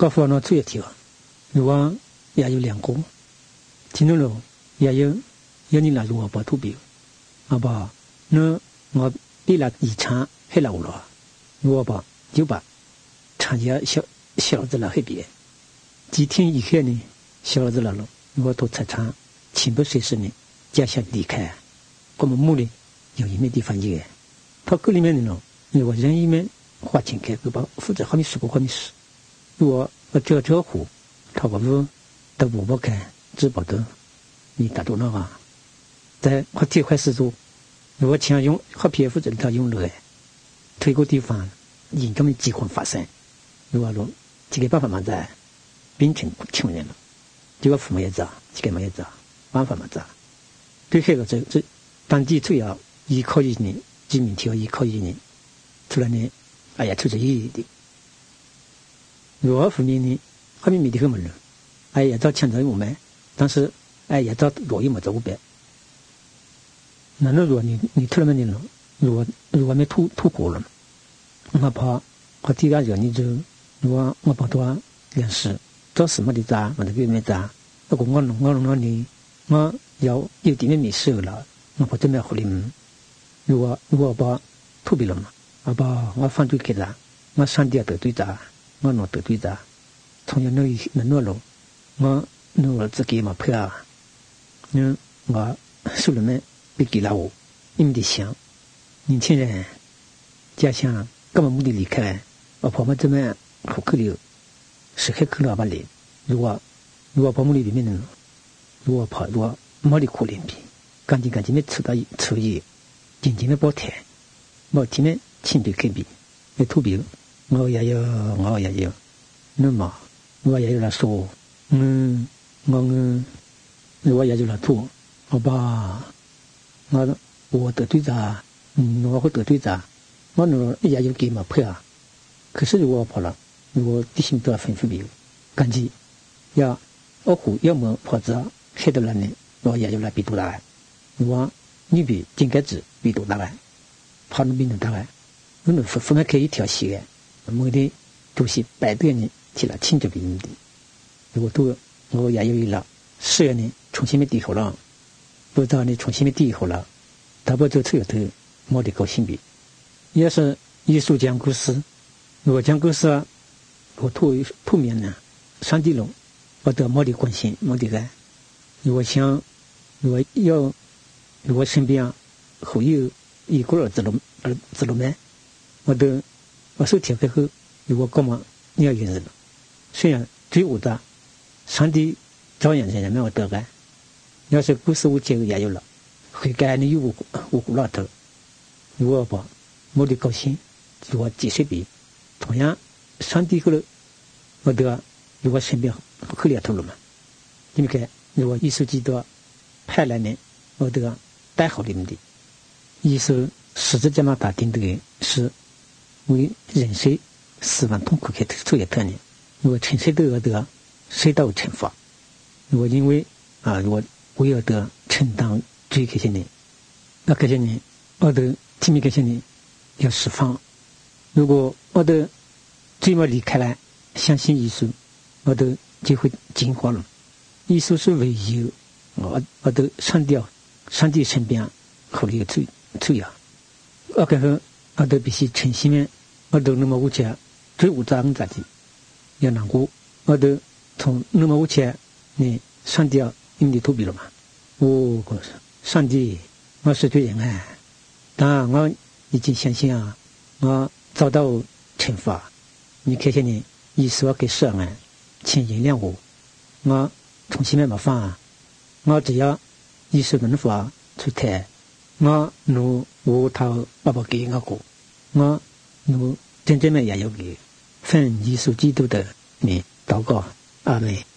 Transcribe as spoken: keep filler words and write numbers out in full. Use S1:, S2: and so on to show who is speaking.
S1: 高富呢出一条，如果也有两个，其中喽也有有你来如何把图表，好不好？那我比了以前黑老了，如何把就把长家小小子了黑别，几天以后呢，小子了了，我都才长情不随时呢，家乡离开，我们墓里有一面地方有，他这里面的呢，如果人一面花钱开，不把负责后面十个后面十，如果我这这户，他个屋都不不开，只保的你打住那个，在我这块石头，如果想用和皮肤这里头用了，推个地方，引这么饥荒发生，如果说这个办法嘛在，变成穷人了，这个父母也知道，这个没也知道，办法嘛知道，对这个这这当地主要依靠于你，居民条依靠于你，出来呢，哎呀，出这一的，如果父母呢，后面没得什么人，哎呀，到强者我们，但是哎呀，到罗伊么走不白。那那如果你你突然间了，如果如果没吐吐过了，我怕我第二个你就如果我怕多两时做什么的渣，我这边没渣，如果我弄我弄了你，我有有点没事了，我怕准备回来，如果如果把吐别了嘛，我把我反对给他，我上吊得对渣，我弄得对渣，从前那那那路，我弄了自己嘛配啊，嗯，我受了没。被给了我，你们得想，年轻人家乡根本没得离开，我婆婆这么苦口里，是很苦了吧哩？如果如果婆母里里面呢，如果跑如果没得苦脸皮，赶紧赶紧的出到出去，紧紧的包台，没天呢亲对隔壁，那土表我也有我也有，那么我也有了说，嗯我嗯我也有了土，好吧。我我得对着，嗯，我会得对着，我那也有给嘛配啊。可是如果跑了，如果地形都要吩咐别，赶紧要二虎要么跑着黑的人呢，我也有来比多大来，我你比应该指比多大来，跑那边的大来，我那分分开一条线，每天都是百多人起来庆祝别人的，如果都我也有一了，十月呢重新没地头了。不知道你重新的第一后了，他不就出有头没得高兴比，要是艺术讲故事，如果讲故事啊，我吐吐面呢，上帝龙，我得没得关心，没得爱。如果想，如果要，如果身边会有一个儿子了儿子了没，我都我手贴开后，如果干嘛你要认识了，虽然最武大，上帝照样人家没有得爱。要是故事我这个也有了，会改你有我我老头，如果不没得高兴，如果几岁比，同样上帝后头，我得如果身边可怜头了嘛，因为如果艺术基督派来呢，我得带好你们的，艺术实质这么打定的是为人生死亡痛苦开出一特呢，如果承受都要得受到惩罚，如果因为啊如果我要得承担罪这些人，那这些人，我的提名这些人要释放。如果我的罪没离开来，相信艺术，我的就会进化了。艺术是唯一，我我的上吊，上帝身边考虑最最要。我这个我的必须诚心面，我都那么无钱，最无张咋的，要难过，我都从那么无钱，你上吊。因为投币了嘛，我告诉上帝，我是对人爱，但我已经相信啊，我遭到惩罚。你看见你，意思我给涉案，请原谅我，我重新没办法，我只要意识能法出台，我努无头爸爸给我过，我努真正的也有给，奉耶稣基督的名祷告，阿门。